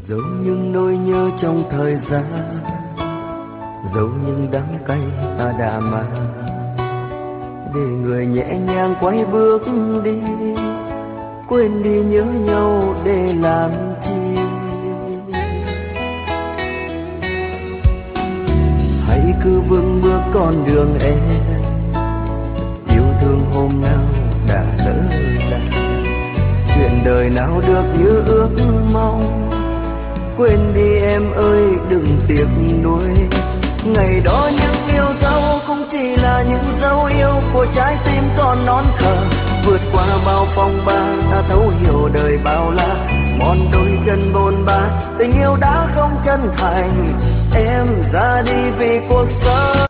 Dẫu những nỗi nhớ trong thời gian, dẫu những đắng cay ta đã mang, để người nhẹ nhàng quay bước đi, quên đi nhớ nhau để làm chi. Hãy cứ vững bước con đường em, yêu thương hôm nào đã lỡ làng, chuyện đời nào được như ước mong. Quên đi em ơi đừng tiếc nuối, ngày đó những yêu dấu cũng chỉ là những dấu yêu của trái tim còn non thơ. Vượt qua bao phong ba ta thấu hiểu đời bao la, mòn đôi chân bồn ba tình yêu đã không chân thành. Em ra đi vì cuộc sống.